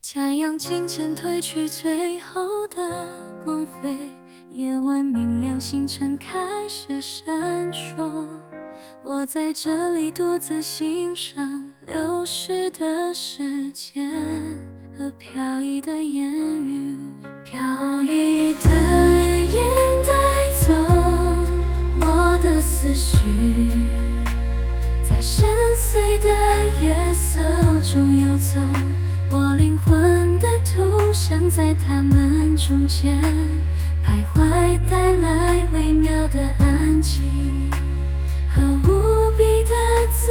佳阳渐渐褪去最后的光辉，夜晚明亮，星辰开始闪烁。我在这里独自欣赏流逝的时间和飘逸的烟雨，飘逸的烟带走我的思绪，在深邃的夜色中游走。我灵魂的图像在它们中间徘徊，带来微妙的安静和无比的自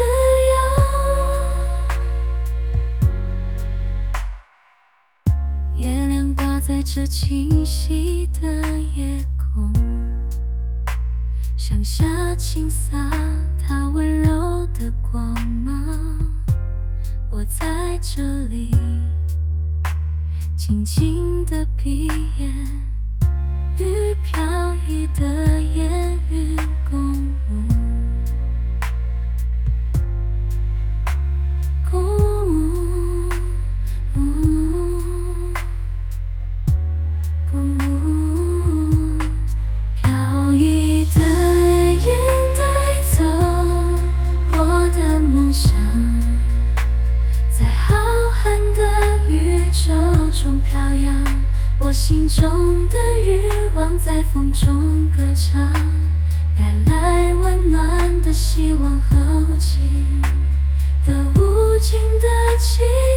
由。月亮挂在这清晰的夜空，向下倾洒它温柔的光芒。我在这里静静地闭眼，与飘逸的烟云共舞，飘逸的烟带走我的梦想，在浩瀚的宇宙中飘扬。我心中的欲望在风中歌唱，带来温暖的希望和无尽的无尽的期